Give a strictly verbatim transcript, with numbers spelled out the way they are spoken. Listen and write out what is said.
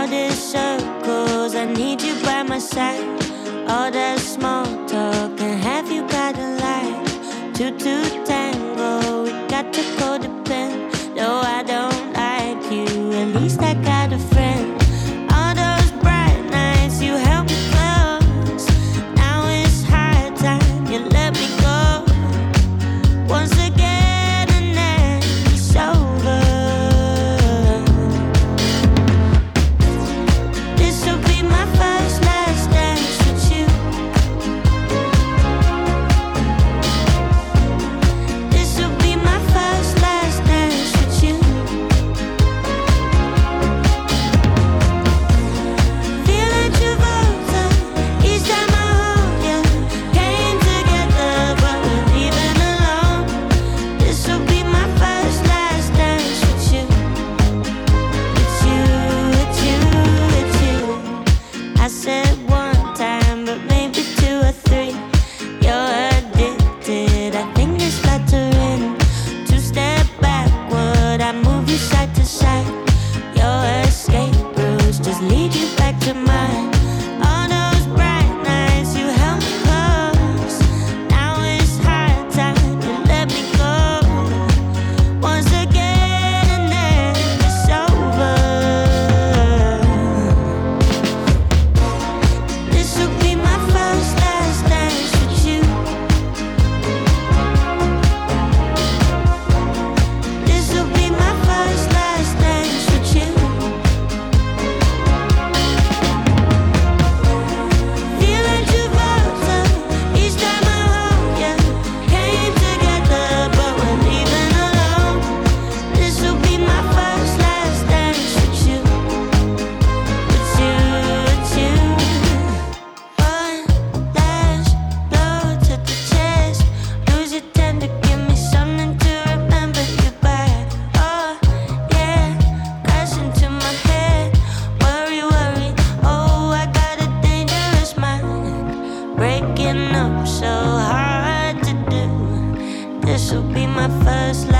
all these circles, I need you by my side. All that small talk, and have you got a life? Two to tango, we got to go to pen. Though I don't like you, at least I got a friend. All those bright nights, you held me close. Now it's high time, you let me go. Once again, and then it's over. This'll be my first, last dance with you. This'll be my first, last dance with you. Feel like Travolta each time I hold you. Came together, but we're leaving alone. This'll be my first, last dance with you. With you, with you, with you. I said one time, but maybe two or three. You're addicted, I think it's flattering. Two step backward, I move you side to side. Your escape routes just lead you back to mine. All those bright nights, you held me close. Now it's high time, you let me go. Once again, and then it's over. This'll be my first, last dance with you. This'll be my first, last dance with you. Feel like Travolta each time I hold you. Came together, but we're leaving alone. This'll be my first, last dance with you. With you, with you. One last blow to the chest. Lose your tender, give me something to remember you by. Oh, yeah, crash into my head. Worry, worry, oh, I got a dangerous mind. Breaking up so hard to do. This'll be my first,